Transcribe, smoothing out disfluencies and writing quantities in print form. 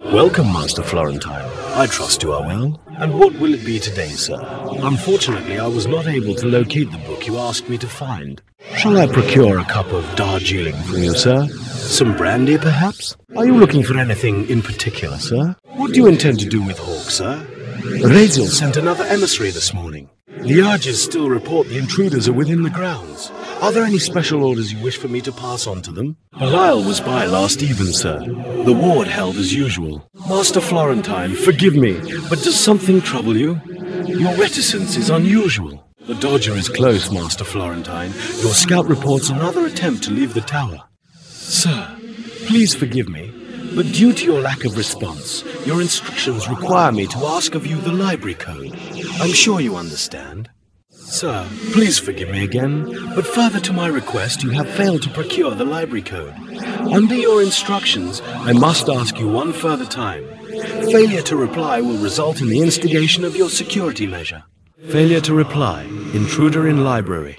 Welcome, Master Florentine. I trust you are well. And what will it be today, sir? Unfortunately, I was not able to locate the book you asked me to find. Shall I procure a cup of Darjeeling from you, sir? Some brandy, perhaps? Are you looking for anything in particular, sir? What do you intend to do with Hawk, sir? Raziel sent another emissary this morning. The Arges still report the intruders are within the grounds. Are there any special orders you wish for me to pass on to them? Belial was by last even, sir. The ward held as usual. Master Florentine, forgive me, but does something trouble you? Your reticence is unusual. The Dodger is close, Master Florentine. Your scout reports another attempt to leave the tower. Sir, please forgive me, but due to your lack of response, your instructions require me to ask of you the library code. I'm sure you understand. Sir, please forgive me again, but further to my request, you have failed to procure the library code. Under your instructions, I must ask you one further time. Failure to reply will result in the instigation of your security measure. Failure to reply. Intruder in library.